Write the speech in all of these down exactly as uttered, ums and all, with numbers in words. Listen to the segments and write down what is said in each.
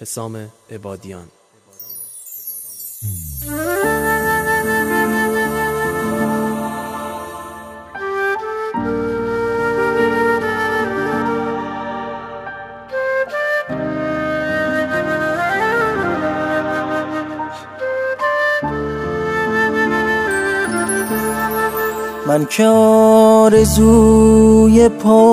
حسام عبادیان. من که آرزوی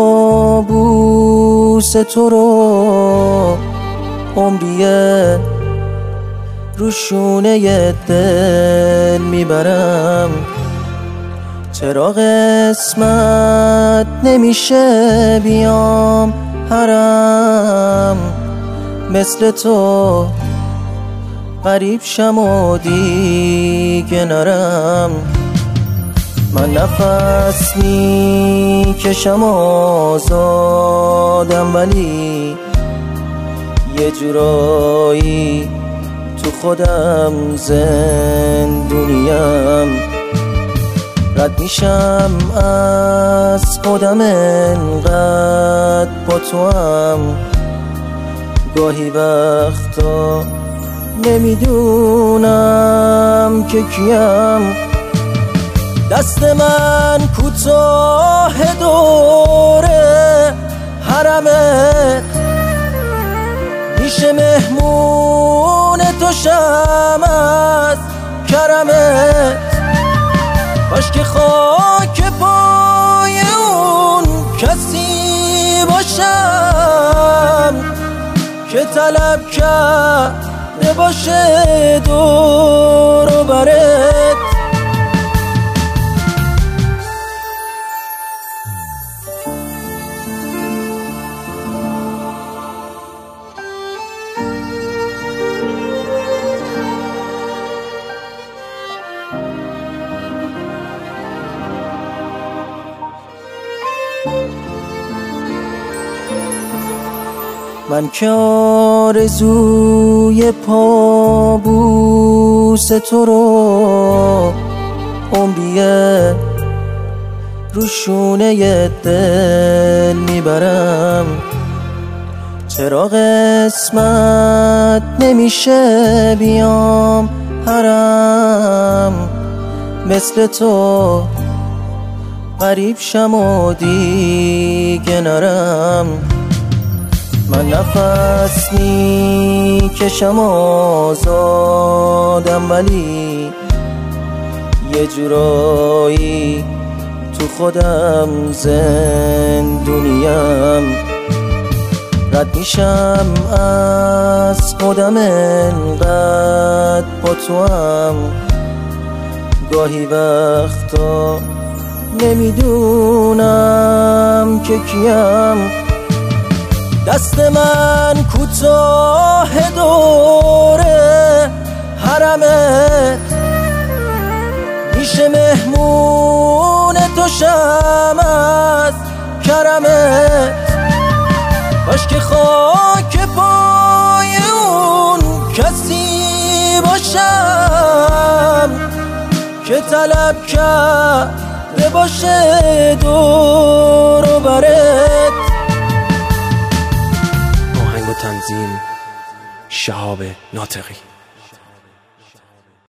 پابوس تو رو عمریه رو شونه دل میبرم، چرا قسمت نمیشه بیام حرم مثل تو غریب شم و دیگه نرم. من نفس میکشم آزادم ولی یه جورایی تو خودم زندونیم، رد میشم از خودم انقدر با تو هم، گاهی وقتا نمیدونم که کیم. دست من کوتاه دوره حرمت میشه، مهمون تو شم از کرمت. کاش که خاک پای اون کسی باشم که طلب کرده باشه دور و برت. من که آرزوی پابوس تو رو عمریه رو شونه دل میبرم، چرا قسمت نمیشه بیام حرم مثل تو غریب شم و دیگه نرم. من نفس میکشم آزادم ولی یه جورایی تو خودم زندونیم، رد میشم از خودم انقدر با تو هم، گاهی وقتا نمیدونم که کیم. دست من کوتاه دوره حرمت میشه، مهمون تو شم از کرمت. کاش که خاک پای اون کسی باشم که طلب کرده باشه دور و برت. تنظیم شهاب ناطقی.